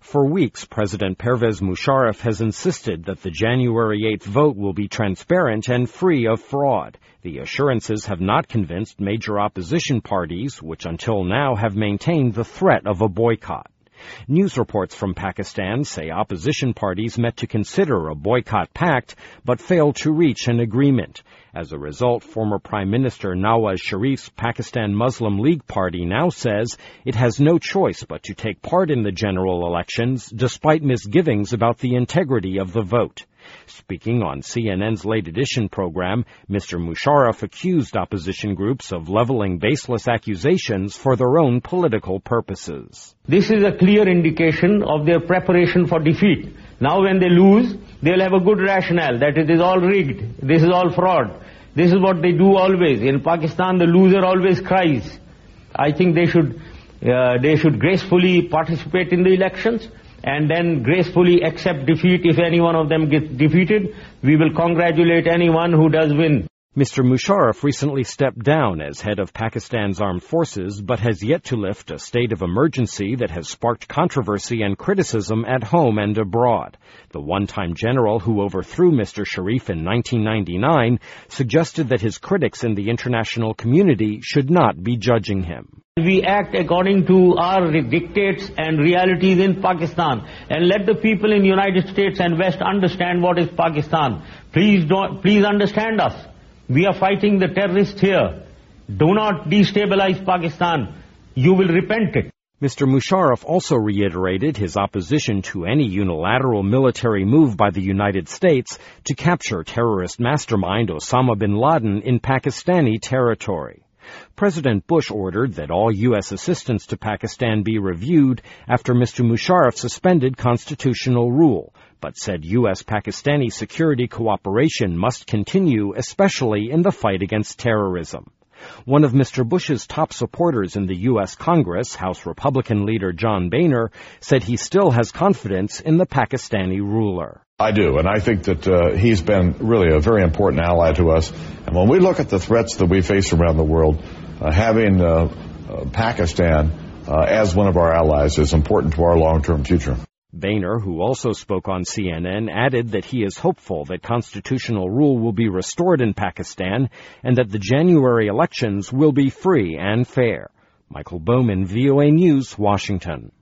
For weeks, President Pervez Musharraf has insisted that the January 8th vote will be transparent and free of fraud. The assurances have not convinced major opposition parties, which until now have maintained the threat of a boycott. News reports from Pakistan say opposition parties met to consider a boycott pact, but failed to reach an agreement. As a result, former Prime Minister Nawaz Sharif's Pakistan Muslim League Party now says it has no choice but to take part in the general elections, despite misgivings about the integrity of the vote. Speaking on CNN's Late Edition program, Mr. Musharraf accused opposition groups of leveling baseless accusations for their own political purposes. This is a clear indication of their preparation for defeat. Now when they lose, they'll have a good rationale that it is all rigged, this is all fraud. This is what they do always. In Pakistan, the loser always cries. I think they should gracefully participate in the elections and then gracefully accept defeat if any one of them gets defeated. We will congratulate anyone who does win. Mr. Musharraf recently stepped down as head of Pakistan's armed forces, but has yet to lift a state of emergency that has sparked controversy and criticism at home and abroad. The one-time general who overthrew Mr. Sharif in 1999 suggested that his critics in the international community should not be judging him. We act according to our dictates and realities in Pakistan, and let the people in the United States and West understand what is Pakistan. Please understand us. We are fighting the terrorists here. Do not destabilize Pakistan. You will repent it. Mr. Musharraf also reiterated his opposition to any unilateral military move by the United States to capture terrorist mastermind Osama bin Laden in Pakistani territory. President Bush ordered that all U.S. assistance to Pakistan be reviewed after Mr. Musharraf suspended constitutional rule, but said U.S.-Pakistani security cooperation must continue, especially in the fight against terrorism. One of Mr. Bush's top supporters in the U.S. Congress, House Republican leader John Boehner, said he still has confidence in the Pakistani ruler. I do, and I think that he's been really a very important ally to us. And when we look at the threats that we face around the world, having Pakistan as one of our allies is important to our long-term future. Boehner, who also spoke on CNN, added that he is hopeful that constitutional rule will be restored in Pakistan and that the January elections will be free and fair. Michael Bowman, VOA News, Washington.